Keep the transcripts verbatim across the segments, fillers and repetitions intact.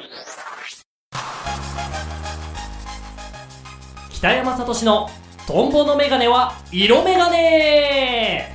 北山聡のトンボのメガネは色メガネ。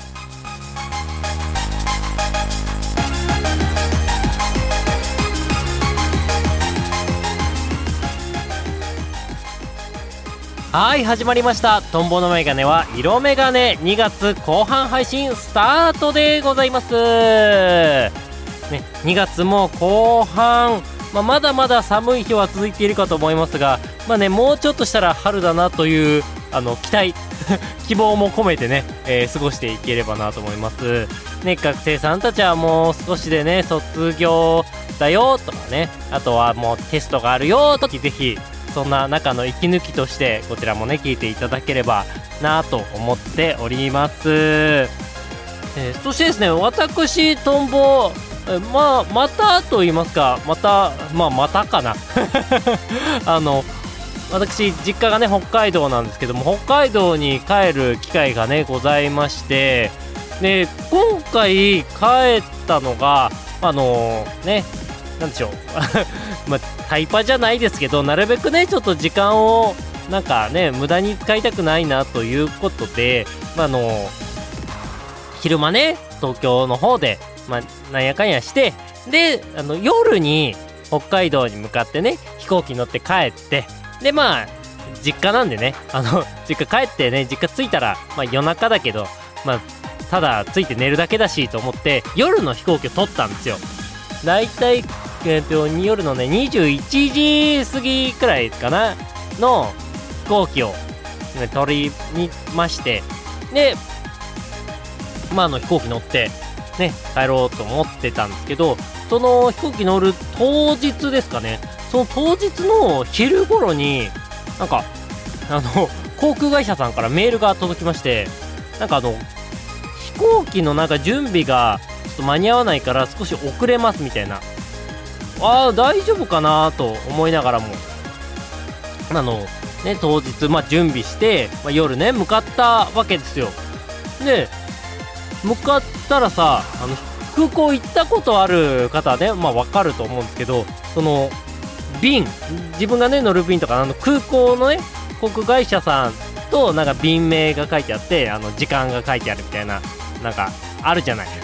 はい、始まりました。トンボのメガネは色メガネ。にがつこう半配信スタートでございます、ね、にがつも後半、まあ、まだまだ寒い日は続いているかと思いますが、まあね、もうちょっとしたら春だなというあの期待希望も込めてね、えー、過ごしていければなと思います、ね、学生さんたちはもう少しでね卒業だよとかね、あとはもうテストがあるよとき、ぜひそんな中の息抜きとしてこちらもね聞いていただければなと思っております、えー、そしてですね、私トンボまあまたと言いますか、またまあまたかなあの私実家がね北海道なんですけども、北海道に帰る機会がねございまして、で今回帰ったのがあのー、ねなんでしょうまあタイパじゃないですけど、なるべくねちょっと時間をなんかね無駄に使いたくないなということで、まあ、あのー、昼間ね東京の方でまあ、なんやかんやして、であの夜に北海道に向かってね飛行機乗って帰って、でまあ実家なんでね、あの実家帰ってね実家着いたら、まあ、夜中だけど、まあ、ただ着いて寝るだけだしと思って夜の飛行機を取ったんですよ。だいたい、えー、と夜のねにじゅういちじ過ぎくらいかなの飛行機を、ね、取りにまして、でまああの飛行機乗ってね、帰ろうと思ってたんですけど、その飛行機乗る当日ですかね、その当日の昼頃になんかあの航空会社さんからメールが届きまして、なんかあの飛行機のなんか準備がちょっと間に合わないから少し遅れますみたいな、あー大丈夫かなと思いながらもあのね当日まあ準備して、まあ、夜ね向かったわけですよ。で向かったらさ、あの空港行ったことある方はねまあ分かると思うんですけど、その便自分がね乗る便とかあの空港のね航空会社さんとなんか便名が書いてあって、あの時間が書いてあるみたいななんかあるじゃない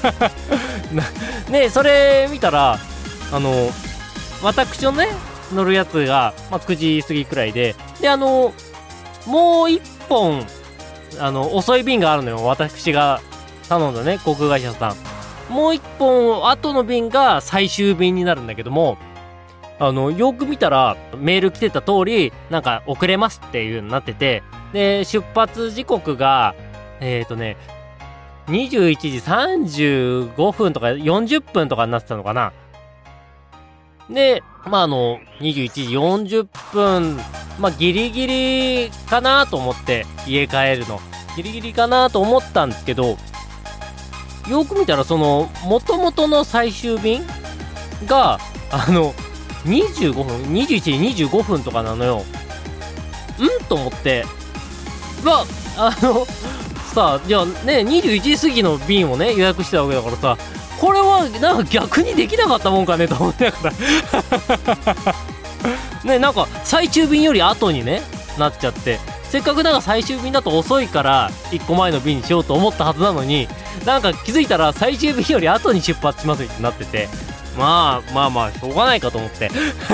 ね、それ見たらあの私のね乗るやつが、まあ、くじ過ぎくらいで、であのもう一本あの遅い便があるのよ、私が頼んだね航空会社さん。もう一本後の便が最終便になるんだけども、あのよく見たらメール来てた通りなんか遅れますっていう風になってて、で出発時刻がえっとねにじゅういちじさんじゅうごふんとかよんじゅっぷんとかになってたのかな。でまああのにじゅういちじよんじゅっぷん、まあギリギリかなと思って家帰るのギリギリかなと思ったんですけど、よく見たらその元々の最終便があのにじゅうごふんにじゅういちじにじゅうごふんとかなのよ。んと思って、わあのさあじゃあねにじゅういちじ過ぎの便をね予約してたわけだからさ、これはなんか逆にできなかったもんかねと思ってだからね、なんか最終便より後にねなっちゃって、せっかくなんか最終便だと遅いからいっこまえの便にしようと思ったはずなのに、なんか気づいたら最終便より後に出発しますってなってて、まあまあまあしょうがないかと思って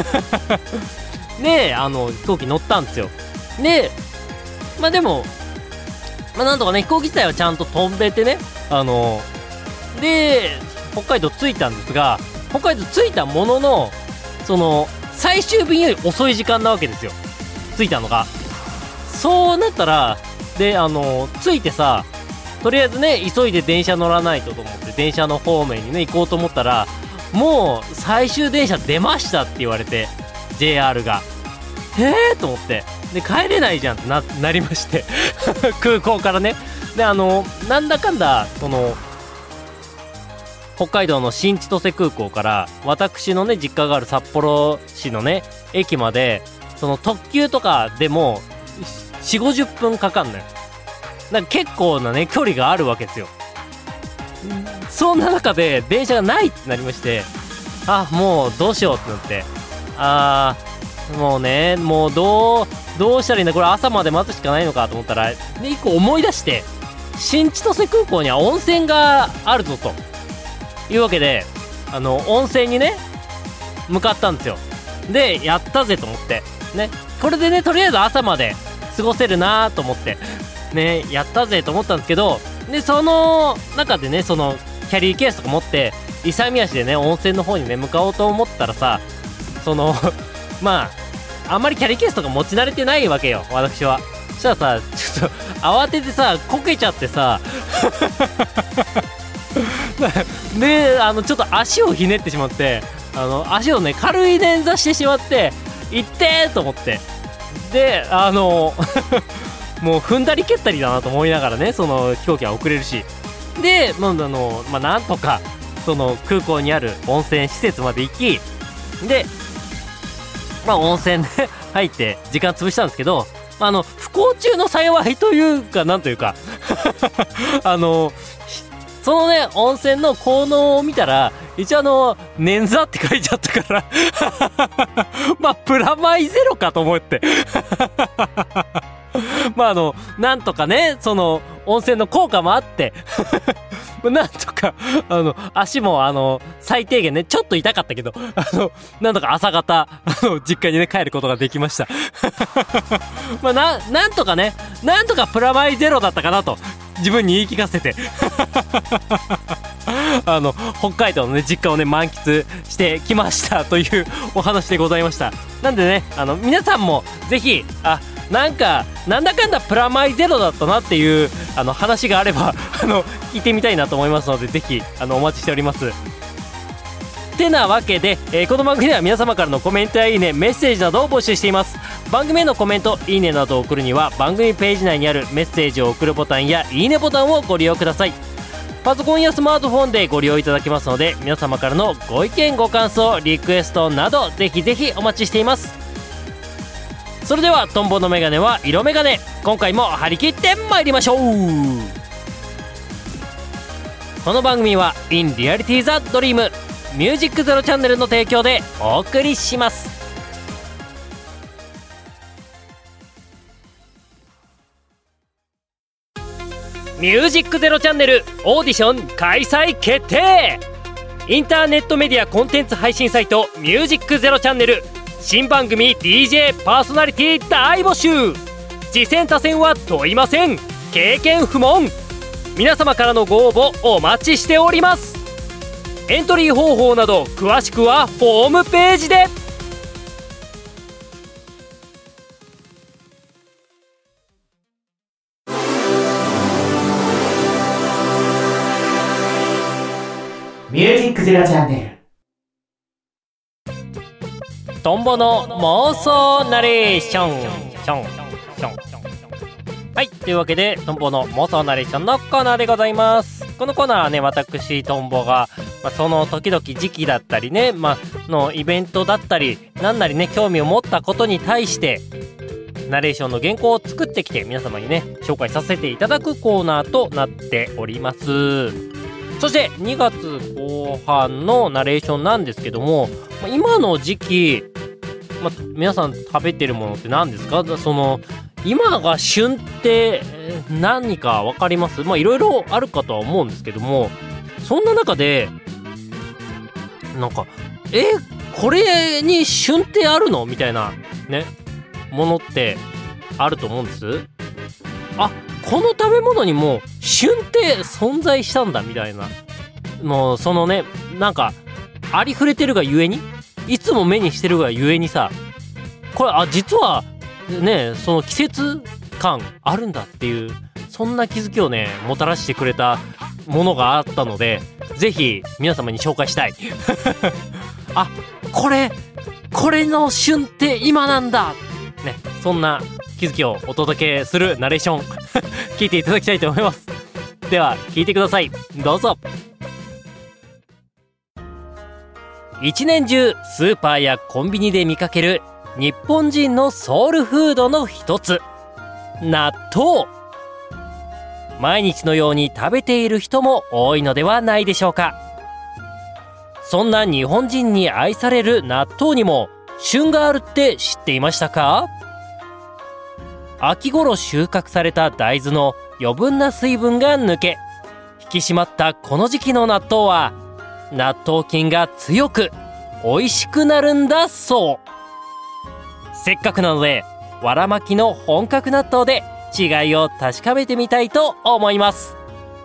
であの飛行機乗ったんですよ。でまあでもまあなんとかね飛行機自体はちゃんと飛べてね、あので北海道着いたんですが、北海道着いたもののその最終便より遅い時間なわけですよ、着いたのが。そうなったらであの着いてさ、とりあえずね急いで電車乗らないとと思って電車の方面にね行こうと思ったら、もう最終電車出ましたって言われて ジェイアール がへーと思って、で帰れないじゃんって な, なりまして空港からね。であのなんだかんだその北海道の新千歳空港から私のね実家がある札幌市のね駅まで、その特急とかでもよんじゅうごじゅっぷんかかんのよ。だから結構なね距離があるわけですよ。そんな中で電車がないってなりまして、あもうどうしようってなって、 あーもうねもうどうどうしたらいいんだこれ、朝まで待つしかないのかと思ったら、で一個思い出して、新千歳空港には温泉があるぞというわけで、あの温泉にね向かったんですよ。でやったぜと思ってね、これでねとりあえず朝まで過ごせるなと思ってね、やったぜと思ったんですけど、でその中でねそのキャリーケースとか持って勇み足でね温泉の方にね向かおうと思ったらさ、そのまああんまりキャリーケースとか持ち慣れてないわけよ私は。そしたらさちょっと慌ててさこけちゃってさであのちょっと足をひねってしまって、あの足をね軽い捻挫してしまって、いってーと思って、であのもう踏んだり蹴ったりだなと思いながらね、その飛行機は遅れるし、で、まああのまあ、なんとかその空港にある温泉施設まで行き、でまあ温泉で入って時間潰したんですけど、あの不幸中の幸いというかなんというかあのそのね温泉の効能を見たら一応あの捻挫って書いちゃったからまあプラマイゼロかと思ってまああのなんとかねその温泉の効果もあってなんとかあの足もあの最低限ねちょっと痛かったけど、あのなんとか朝方あの実家にね帰ることができましたまあななんとかねなんとかプラマイゼロだったかなと自分に言い聞かせてあの北海道のね実家をね満喫してきましたというお話でございました。なんでねあの皆さんもぜひあなんかなんだかんだプラマイゼロだったなっていうあの話があればあの聞いてみたいなと思いますので、ぜひあのお待ちしております。てなわけで、えー、この番組では皆様からのコメントやいいねメッセージなどを募集しています。番組へのコメントいいねなどを送るには番組ページ内にあるメッセージを送るボタンやいいねボタンをご利用ください。パソコンやスマートフォンでご利用いただけますので、皆様からのご意見ご感想リクエストなどぜひぜひお待ちしています。それではトンボのメガネは色メガネ、今回も張り切ってまいりましょう。この番組は In Reality the Dream ミュージックゼロチャンネルの提供でお送りします。ミュージックゼロチャンネルオーディション開催決定。インターネットメディアコンテンツ配信サイトミュージックゼロチャンネル新番組 ディージェー パーソナリティ大募集。次戦他戦は問いません、経験不問。皆様からのご応募お待ちしております。エントリー方法など詳しくはホームページで。 ミュージックゼロチャンネルトンボの妄想ナレーションションション。はい、というわけでトンボの妄想ナレーションのコーナーでございます。このコーナーはね私トンボが、まあ、その時々時期だったりね、まあ、のイベントだったりなんなりね興味を持ったことに対してナレーションの原稿を作ってきて皆様にね紹介させていただくコーナーとなっております。そしてにがつこう半のナレーションなんですけども、今の時期、ま、皆さん食べてるものって何ですか？その今が旬って何か分かります？まあいろいろあるかとは思うんですけども、そんな中でなんかえこれに旬ってあるの？みたいなねものってあると思うんです。あ、この食べ物にも旬って存在したんだみたいな、もうそのねなんかありふれてるがゆえにいつも目にしてるがゆえにさ、これあ実はねその季節感あるんだっていうそんな気づきをねもたらしてくれたものがあったので、ぜひ皆様に紹介したいあこれこれの旬って今なんだね、そんな気づきをお届けするナレーション聞いていただきたいと思います。では聞いてください、どうぞ。一年中スーパーやコンビニで見かける日本人のソウルフードの一つ、納豆。毎日のように食べている人も多いのではないでしょうか。そんな日本人に愛される納豆にも旬があるって知っていましたか？秋頃収穫された大豆の余分な水分が抜け、引き締まったこの時期の納豆は納豆菌が強く美味しくなるんだそう。せっかくなのでわら巻きの本格納豆で違いを確かめてみたいと思います。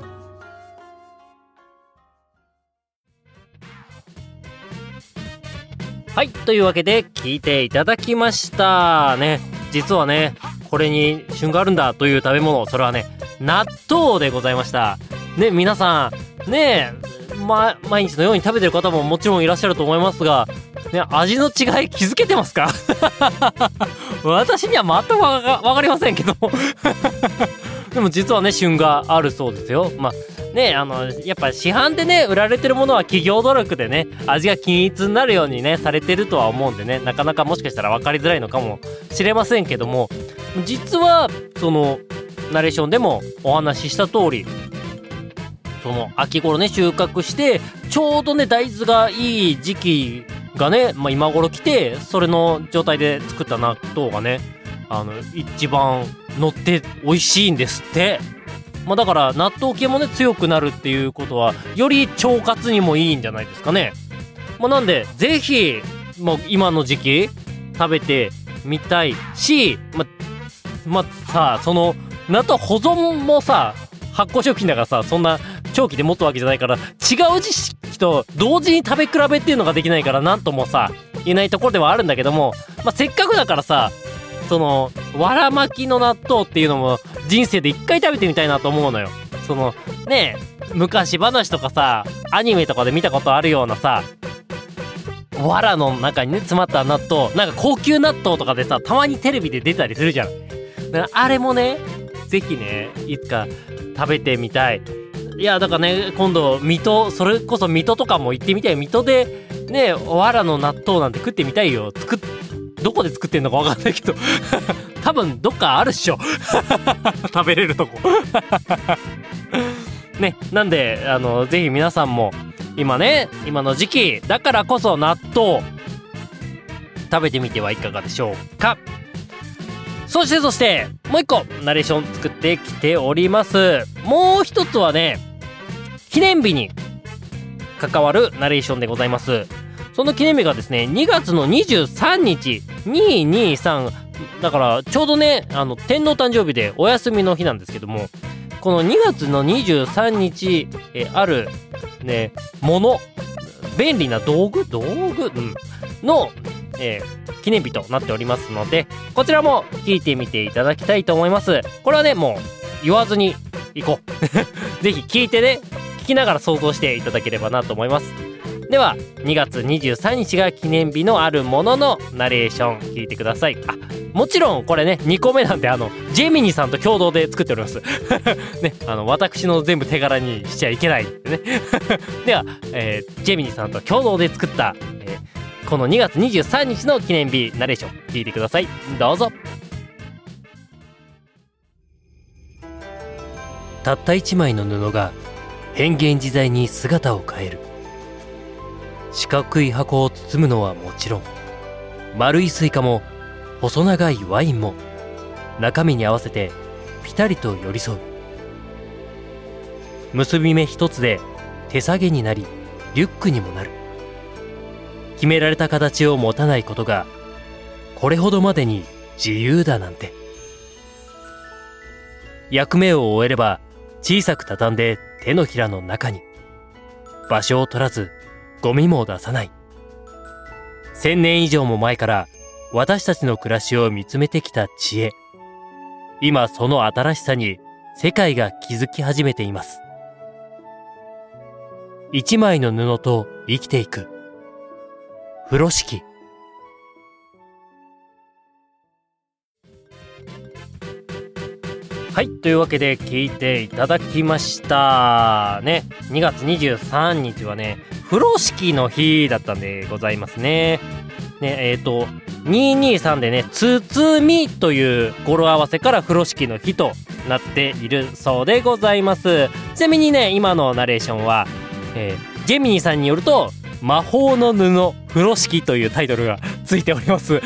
はい、というわけで聞いていただきましたね。実はね、これに旬があるんだという食べ物、それはね、納豆でございましたね。皆さんね、ま、毎日のように食べてる方ももちろんいらっしゃると思いますがね、味の違い気づけてますか？私には全くわか、わかりませんけどでも実はね、旬があるそうですよ。まあね、あのやっぱ市販でね売られてるものは企業努力でね味が均一になるようにねされてるとは思うんでね、なかなかもしかしたら分かりづらいのかもしれませんけども、実はそのナレーションでもお話しした通り、その秋頃ね収穫してちょうどね大豆がいい時期がね、まあ、今頃来て、それの状態で作った納豆がねあの一番乗って美味しいんですって。まあ、だから納豆系もね強くなるっていうことはより腸活にもいいんじゃないですかね。まあ、なんでぜひもう今の時期食べてみたいし、ままさあその納豆保存もさ発酵食品だからさ、そんな長期で持つわけじゃないから、違う時期と同時に食べ比べっていうのができないからなんともさ言えないところではあるんだけども、まあ、せっかくだからさそのわら巻きの納豆っていうのも人生で一回食べてみたいなと思うのよ。そのねえ昔話とかさアニメとかで見たことあるようなさわらの中にね詰まった納豆、なんか高級納豆とかでさたまにテレビで出たりするじゃん。だからあれもねぜひねいつか食べてみたい。いやだからね今度水戸、それこそ水戸とかも行ってみたい。水戸でねわらの納豆なんて食ってみたいよ。作っどこで作ってんのかわかんないけど多分どっかあるっしょ食べれるとこね、なんであのぜひ皆さんも今ね今の時期だからこそ納豆食べてみてはいかがでしょうか。そしてそしてもう一個ナレーション作ってきております。もう一つはね記念日に関わるナレーションでございます。その記念日がですねにがつのにじゅうさんにちにひゃくにじゅうさんだからちょうどねあの天皇誕生日でお休みの日なんですけども、このにがつのにじゅうさんにちえあるねもの、便利な道具道具、うん、の、えー、記念日となっておりますので、こちらも聞いてみていただきたいと思います。これはねもう言わずにいこうぜひ聞いてね聞きながら想像していただければなと思います。ではにがつにじゅうさんにちが記念日のあるもののナレーション聞いてください。あ、もちろんこれねにこめなんであのジェミニさんと共同で作っておりますね、あの私の全部手柄にしちゃいけないんでねでは、えー、ジェミニさんと共同で作った、えー、このにがつにじゅうさんにちの記念日ナレーション聞いてください。どうぞ。たったいちまいの布が変幻自在に姿を変える。四角い箱を包むのはもちろん、丸いスイカも細長いワインも中身に合わせてピタリと寄り添う。結び目一つで手提げになりリュックにもなる。決められた形を持たないことがこれほどまでに自由だなんて。役目を終えれば小さく畳んで手のひらの中に。場所を取らずゴミも出さない。千年以上も前から私たちの暮らしを見つめてきた知恵。今その新しさに世界が気づき始めています。一枚の布と生きていく。風呂敷。はい、というわけで聞いていただきましたね。にがつにじゅうさんにちはね風呂敷の日だったんでございますね。ねえーとにひゃくにじゅうさんでね包みという語呂合わせから風呂敷の日となっているそうでございます。ちなみにね今のナレーションは、えー、ジェミニさんによると魔法の布風呂敷というタイトルがついております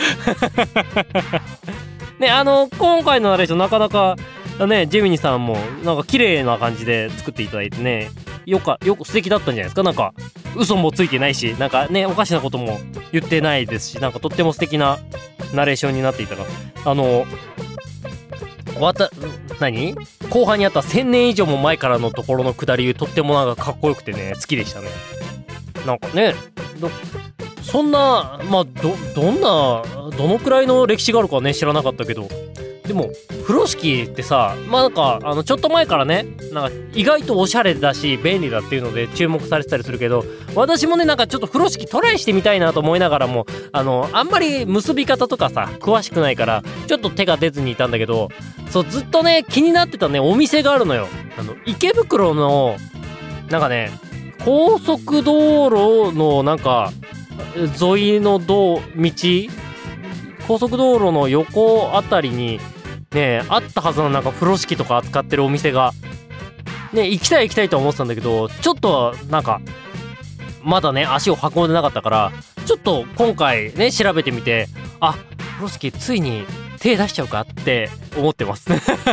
ね、あの今回のナレーションなかなかね、ジェミニさんもなんか綺麗な感じで作っていただいてね、よかよく素敵だったんじゃないですか。なんか嘘もついてないし、なんかねおかしなことも言ってないですし、なんかとっても素敵なナレーションになっていたら、あのわた何後半にあったせんねん以上も前からのところの下り、とってもなんかかっこよくてね、好きでしたね。なんかね、どそんなまあどどんなどのくらいの歴史があるかはね知らなかったけど、でも風呂敷ってさ、まあなんかあのちょっと前からね、なんか意外とおしゃれだし便利だっていうので注目されてたりするけど、私もねなんかちょっと風呂敷トライしてみたいなと思いながらも、あのあんまり結び方とかさ詳しくないからちょっと手が出ずにいたんだけど、そうずっとね気になってたねお店があるのよ。あの池袋のなんかね高速道路のなんか沿いの道道高速道路の横あたりにねあったはずのなんか風呂敷とか扱ってるお店がね、行きたい行きたいと思ってたんだけど、ちょっとなんかまだね足を運んでなかったから、ちょっと今回ね調べてみて、あ、風呂敷ついに手出しちゃうかって思ってます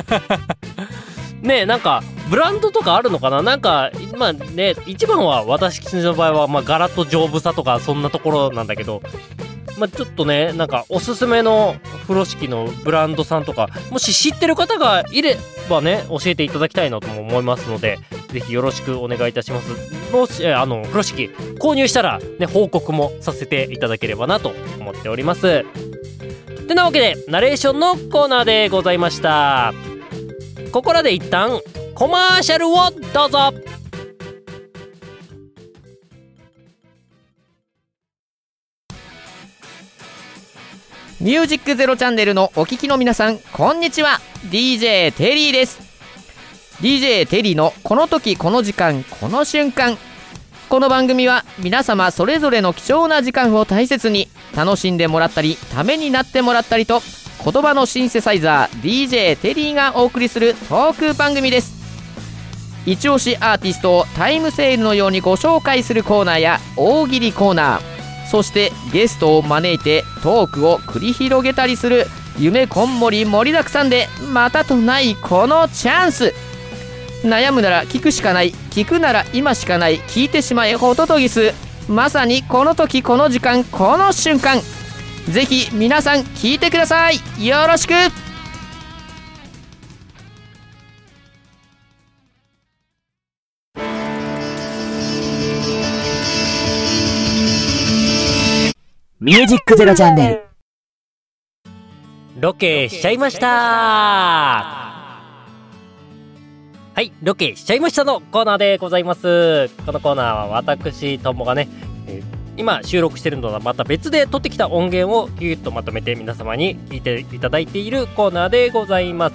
ね。なんかブランドとかあるのかな。なんかまあね、一番は私の場合はまあ柄と丈夫さとかそんなところなんだけど、まあ、ちょっとねなんかおすすめの風呂敷のブランドさんとかもし知ってる方がいればね教えていただきたいなとも思いますので、ぜひよろしくお願いいたします。もしあの風呂敷購入したらね報告もさせていただければなと思っております。てなわけでナレーションのコーナーでございました。ここらで一旦コマーシャルをどうぞ。 ミュージックゼロチャンネルのお聞きの皆さん、こんにちは。 ディージェー テリーです。 ディージェー テリーのこの時この時間この瞬間。この番組は皆様それぞれの貴重な時間を大切に楽しんでもらったりためになってもらったりと、言葉のシンセサイザー ディージェー テリーがお送りするトーク番組です。一押しアーティストをタイムセールのようにご紹介するコーナーや大喜利コーナー、そしてゲストを招いてトークを繰り広げたりする夢こんもり盛りだくさんでまたとないこのチャンス。悩むなら聞くしかない、聞くなら今しかない、聞いてしまえホトトギス。まさにこの時この時間この瞬間、ぜひ皆さん聞いてください。よろしく。 ミュージックゼロチャンネル。 ロケしちゃいました。はい、ロケしちゃいましたのコーナーでございます。このコーナーは私ともがね、えー、今収録してるのとはまた別で撮ってきた音源をギュッとまとめて皆様に聞いていただいているコーナーでございます。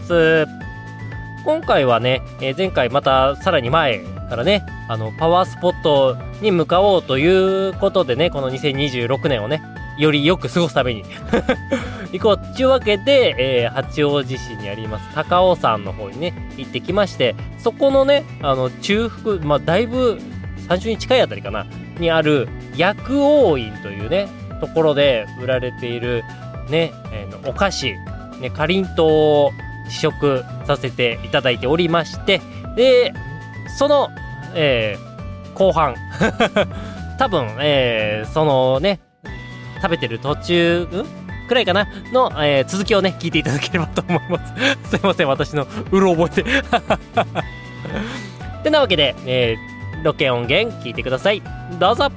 今回はね、えー、前回またさらに前からね、あのパワースポットに向かおうということでね、このにせんにじゅうろくねんをねよりよく過ごすために行こうというわけで、えー、八王子市にあります高尾山の方にね行ってきまして、そこのねあの中腹、まあだいぶ山頂に近いあたりかなにある薬王院というねところで売られているね、えー、のお菓子ね、かりんとうを試食させていただいておりまして、でその、えー、後半多分、えー、そのね食べてる途中んくらいかなの、えー、続きをね聞いていただければと思いますすいません、私のうろ覚えでてなわけで、えー、ロケ音源聞いてください。どうぞ。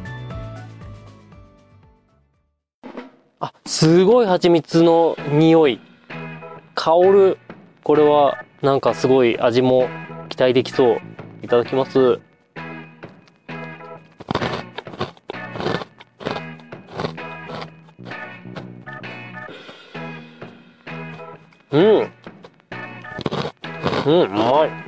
あ、すごい蜂蜜の匂い香る。これはなんかすごい味も期待できそう。いただきます。うんうん、うまい。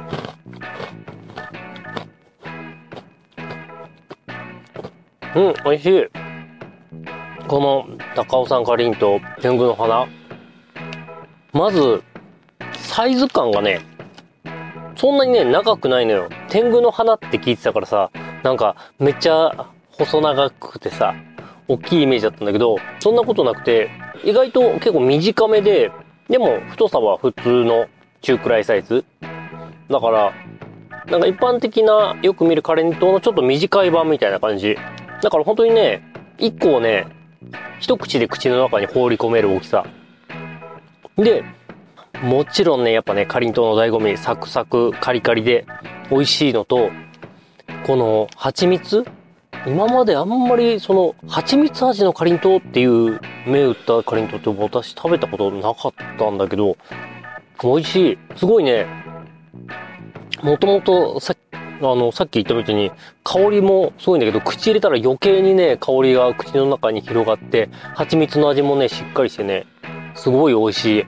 うん、美味しい。この高尾山かりんとう天狗の花、まずサイズ感がねそんなにね長くないのよ。天狗の花って聞いてたからさ、なんかめっちゃ細長くてさ大きいイメージだったんだけど、そんなことなくて意外と結構短めで、でも太さは普通の中くらいサイズだから、なんか一般的なよく見るかりんとうのちょっと短い版みたいな感じだから、本当にねいっこをね一口で口の中に放り込める大きさで、もちろんねやっぱねかりんとうの醍醐味、サクサクカリカリで美味しいのと、この蜂蜜、今まであんまりその蜂蜜味のかりんとうっていう銘打ったかりんとうって私食べたことなかったんだけど、美味しい。すごいね、もともとさあのさっき言ったみたいに香りもすごいんだけど、口入れたら余計にね香りが口の中に広がって、蜂蜜の味もねしっかりしてねすごい美味しい。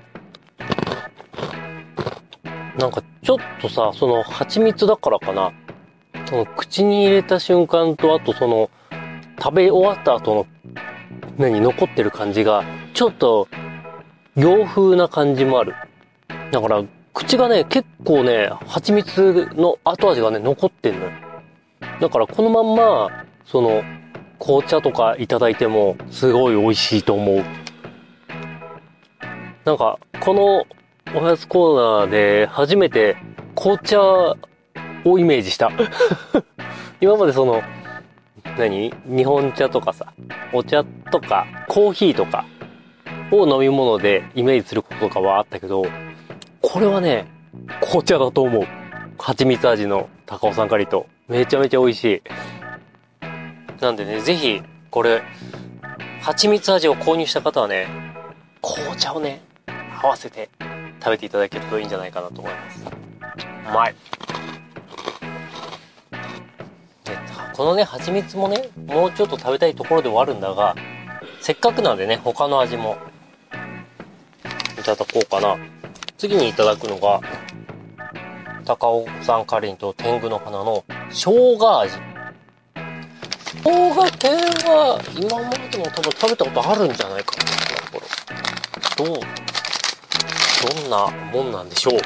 なんかちょっとさ、その蜂蜜だからかな、その口に入れた瞬間と、あとその食べ終わった後の何残ってる感じがちょっと洋風な感じもある。だから口がね結構ね蜂蜜の後味がね残ってんのよ。だからこのまんまその紅茶とかいただいてもすごい美味しいと思う。なんかこのおやつコーナーで初めて紅茶をイメージした今までその何日本茶とかさ、お茶とかコーヒーとかを飲み物でイメージすることとかはあったけど、これはね紅茶だと思う。蜂蜜味の高尾山かりんとうめちゃめちゃ美味しい。なんでね、ぜひこれ蜂蜜味を購入した方はね紅茶をね合わせて食べていただけるといいんじゃないかなと思います。うまい。でこのね蜂蜜もねもうちょっと食べたいところではあるんだが、せっかくなんでね他の味もいただこうかな。次にいただくのが高尾山かりんとう天狗の花の生姜味。生姜系は今までも多分食べたことあるんじゃないかな。どうどんなもんなんでしょう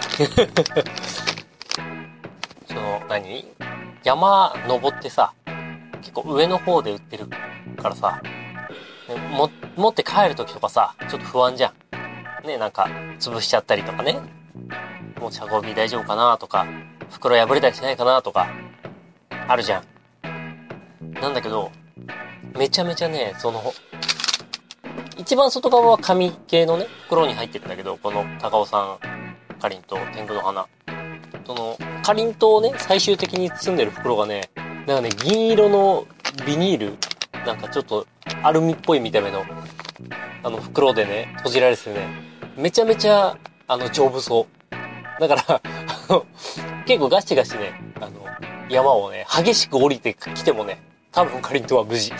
その何山登ってさ、結構上の方で売ってるからさ、も持って帰る時とかさちょっと不安じゃんね。なんか潰しちゃったりとかね、持ち運び大丈夫かなとか、袋破れたりしないかなとかあるじゃん。なんだけどめちゃめちゃね、その一番外側は紙系のね袋に入ってるんだけど、この高尾山かりんとう天狗の花、そのかりんとうをね最終的に包んでる袋がね、なんかね銀色のビニール、なんかちょっとアルミっぽい見た目のあの袋でね閉じられててね、めちゃめちゃあの丈夫そう。だからあの結構ガチガチね、あの山をね激しく降りてきてもね多分かりんとうは無事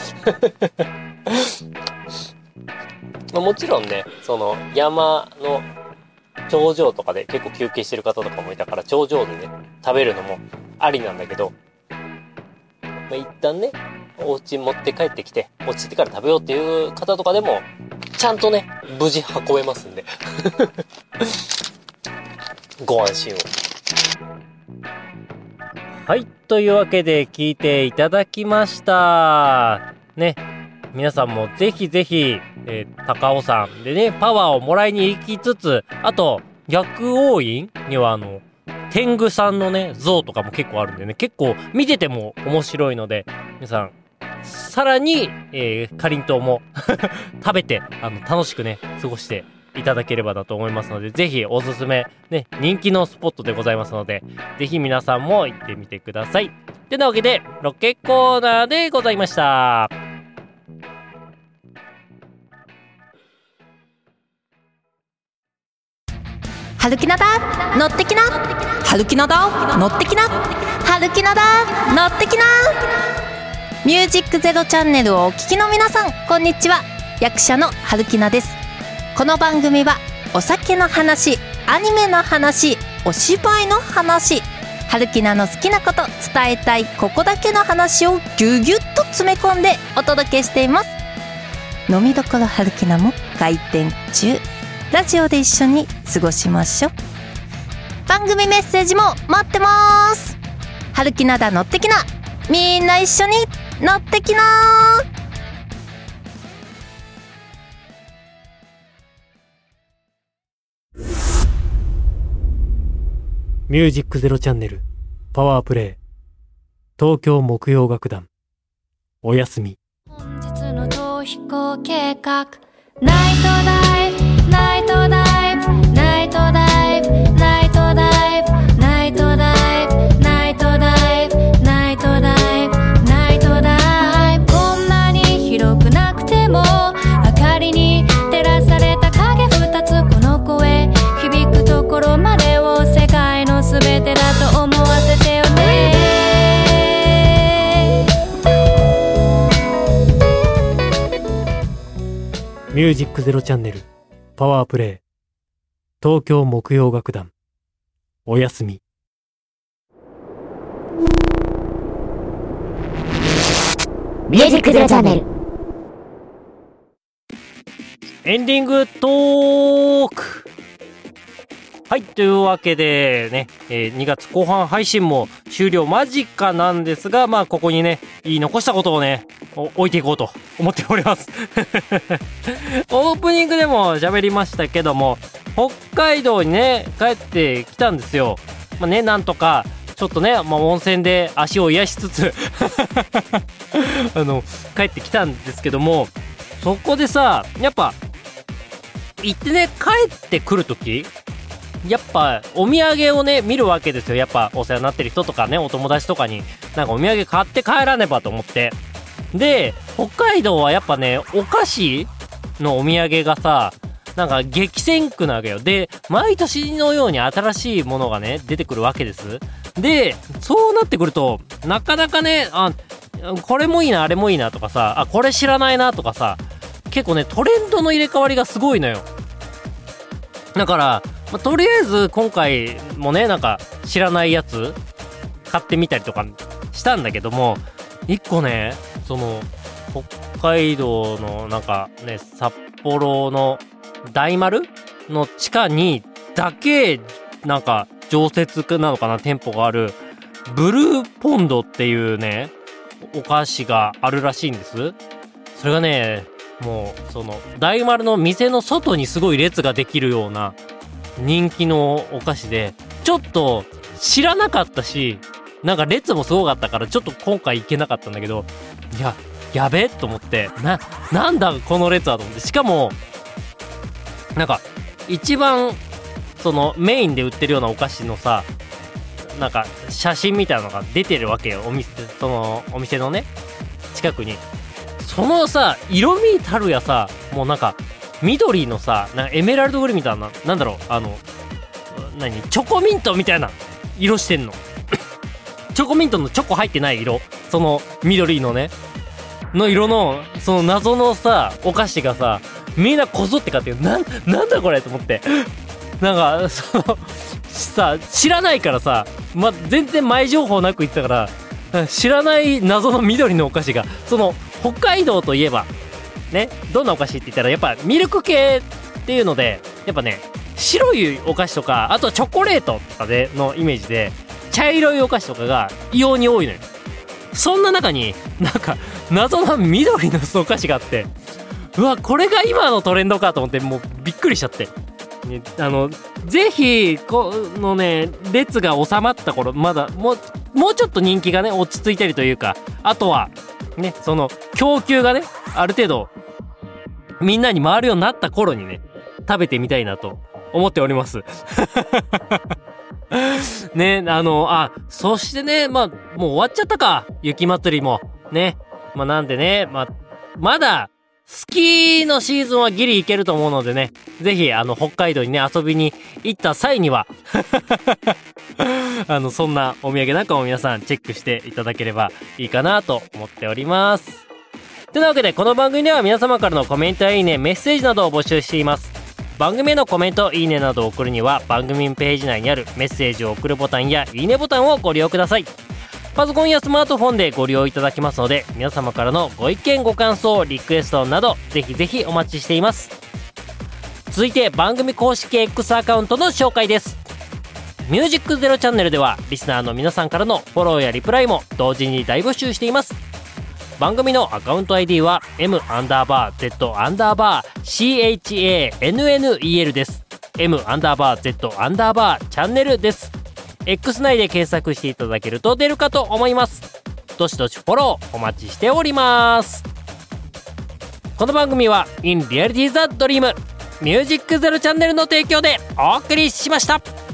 まあ、もちろんねその山の頂上とかで結構休憩してる方とかもいたから、頂上でね食べるのもありなんだけど、まあ、一旦ねお家持って帰ってきて落ち着いてから食べようっていう方とかでもちゃんとね無事運べますんでご安心を。 はい、というわけで聞いていただきましたね。皆さんもぜひぜひ、えー、高尾山でねパワーをもらいに行きつつ、あと薬王院にはあの天狗さんのね像とかも結構あるんでね、結構見てても面白いので、皆さんさらに、えー、かりんとうも食べてあの楽しくね過ごしていただければなと思いますので、ぜひおすすめね人気のスポットでございますので、ぜひ皆さんも行ってみてください。てなわけでロケコーナーでございました。 はるきなだ乗ってきな、はるきなだ乗ってきな、はるきなだ乗ってきな。ミュージックゼロチャンネルをお聞きの皆さん、こんにちは。役者のはるきなです。この番組はお酒の話、アニメの話、お芝居の話、はるきなの好きなこと、伝えたいここだけの話をぎゅぎゅっと詰め込んでお届けしています。飲みどころはるきなも開店中。ラジオで一緒に過ごしましょう。番組メッセージも待ってます。はるきなだ乗ってきな、みんな一緒に乗ってきなミュージックゼロチャンネルパワープレイ東京木曜楽団おやすみ。 本日の逃避行計画ナイトダイブナイトダイブナイトダイブナイトダイブナイトダイブナイトダイブナイトダイブナイトダイブこんなに広くなくても明かりに照らされた影二つこの声響くところまでを世界のすべてだと思わせてよねミュージックゼロチャンネルパワープレイ東京木曜楽団おやすみ。 ミュージックゼロチャンネルエンディングトーク。はい、というわけでね、えー、にがつこう半配信も終了間近なんですが、まあここにね言い残したことをね置いていこうと思っておりますオープニングでも喋りましたけども、北海道にね帰ってきたんですよ。まあね、なんとかちょっとね、まあ、温泉で足を癒しつつあの帰ってきたんですけども、そこでさやっぱ行ってね帰ってくるときやっぱお土産をね見るわけですよ。やっぱお世話になってる人とかねお友達とかになんかお土産買って帰らねばと思って、で北海道はやっぱねお菓子のお土産がさなんか激戦区なわけよ。で毎年のように新しいものがね出てくるわけです。でそうなってくるとなかなかねあこれもいいなあれもいいなとかさあこれ知らないなとかさ結構ねトレンドの入れ替わりがすごいのよ。だからまあ、とりあえず今回もねなんか知らないやつ買ってみたりとかしたんだけども、一個ねその北海道のなんかね札幌の大丸の地下にだけなんか常設なのかな店舗があるブルーポンドっていうねお菓子があるらしいんです。それがねもうその大丸の店の外にすごい列ができるような人気のお菓子で、ちょっと知らなかったしなんか列もすごかったからちょっと今回行けなかったんだけど、いややべえと思ってななんだこの列はと思って、しかもなんか一番そのメインで売ってるようなお菓子のさなんか写真みたいなのが出てるわけよ。お店そのお店のね近くにそのさ色味たるやさもうなんか緑のさなんかエメラルドグリーンみたいななんだろうあの何チョコミントみたいな色してんのチョコミントのチョコ入ってない色その緑のねの色のその謎のさお菓子がさみんなこぞって買ってなんなんだこれと思ってなんかそのさ知らないからさ、ま、全然前情報なく言ってたから知らない謎の緑のお菓子がその北海道といえばねどんなお菓子って言ったらやっぱミルク系っていうのでやっぱね白いお菓子とかあとはチョコレートとかでのイメージで茶色いお菓子とかが異様に多いのよ。そんな中になんか謎の緑のお菓子があって、うわこれが今のトレンドかと思ってもうびっくりしちゃって、ね、あのぜひこのね列が収まった頃まだもうもうちょっと人気がね落ち着いたりというかあとはねその供給がねある程度みんなに回るようになった頃にね食べてみたいなと思っておりますねあのあそしてねまあもう終わっちゃったか雪祭りもねまあなんでねまあまだスキーのシーズンはギリ行けると思うのでねぜひあの北海道にね遊びに行った際にはあのそんなお土産なんかも皆さんチェックしていただければいいかなと思っております。というわけでこの番組では皆様からのコメントやいいねメッセージなどを募集しています。番組へのコメントいいねなどを送るには番組ページ内にあるメッセージを送るボタンやいいねボタンをご利用ください。パソコンやスマートフォンでご利用いただけますので皆様からのご意見ご感想リクエストなどぜひぜひお待ちしています。続いて番組公式 X アカウントの紹介です。ミュージックゼロチャンネルではリスナーの皆さんからのフォローやリプライも同時に大募集しています。 番組のアカウント アイディー は M アンダーバー Z アンダーバー シーエイチエーエヌエヌイーエル です。 M アンダーバー Z アンダーバーチャンネルです。 X 内で検索していただけると出るかと思います。どしどしフォローお待ちしております。この番組は In Reality the Dream ミュージックゼロチャンネルの提供でお送りしました。